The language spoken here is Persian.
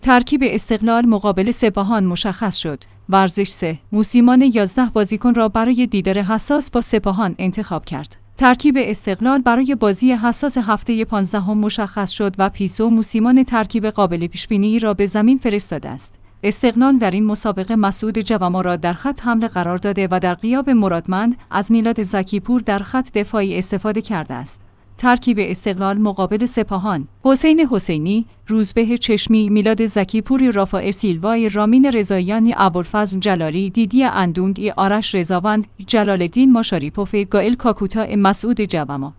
ترکیب استقلال مقابل سپاهان مشخص شد. ورزش 3. موسیمانه 11 بازیکن را برای دیدار حساس با سپاهان انتخاب کرد. ترکیب استقلال برای بازی حساس هفته 15 مشخص شد و پیسو موسیمان ترکیب قابل پیش‌بینی را به زمین فرستاده است. استقلال در این مسابقه مسعود جوما را در خط حمله قرار داده و در غیاب مرادمند از میلاد زکی‌پور در خط دفاعی استفاده کرده است. ترکیب استقلال مقابل سپاهان: حسین حسینی، روزبه چشمی، میلاد زکی‌پور، رافائل سیلوای، رامین رضاییان، ابوالفضل جلالی، دیدی اندوندی، آرش رضاوند، جلال‌الدین ماشاریپوف، گائل کاکوتا، مسعود جوما.